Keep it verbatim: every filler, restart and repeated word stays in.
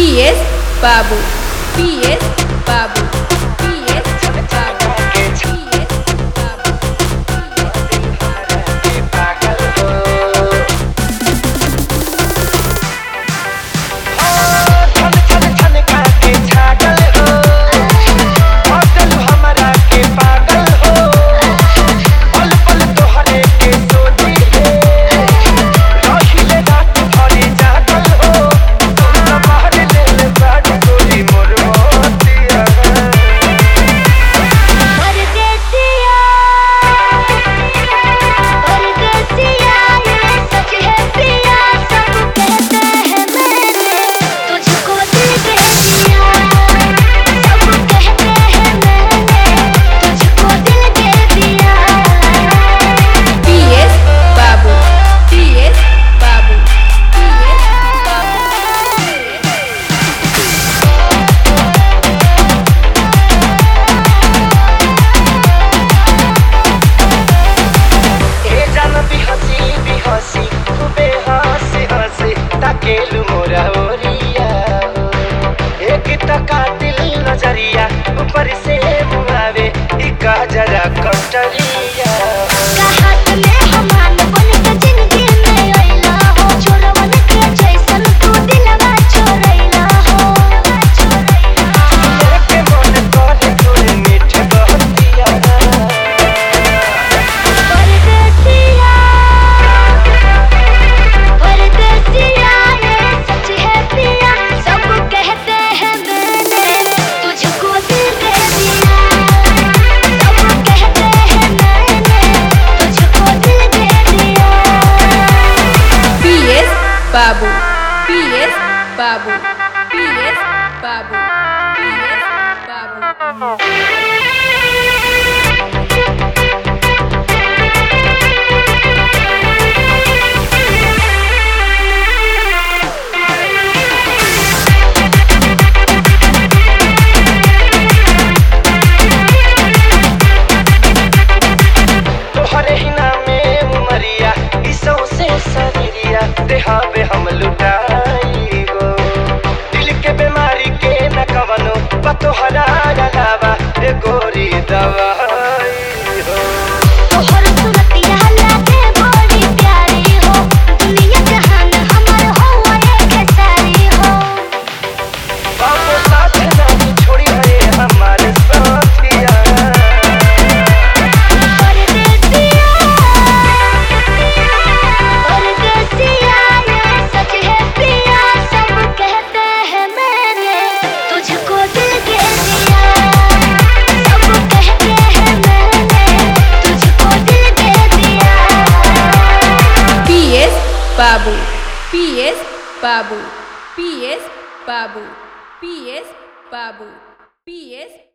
PS बाबू PS बाबू PS बाबू पीएस बाबू नजरिया ऊपर से मुआवे इका जरा कटरिया कहत में हमान बन के जिंदगी में आइला हो छोरवन के जैसन तू दिलवा चोरैला हो लेके मन करे तोरे मीठे बहतिया परदेसिया परदेसिया ये सच है पिया सब कहते हैं मैंने तुझको दिल दे दिया सब कहते हैं मैंने तुझको दिल दे दिया पीएस बाबू पीएस बाबू पीएस बाबू पीएस बाबू देहावे हम लुटाई गो दिल के बीमारी के न कवनो बतोहरा अलावा ए गोरी दवाई हो तोहर सुरतिया लागे बड़ी प्यारी हो दुनिया जहान हमर हो एक सारी हो बाबू साथ ना छोड़ी है हमारे साथिया बाबू पीएस बाबू पीएस बाबू पीएस बाबू पीएस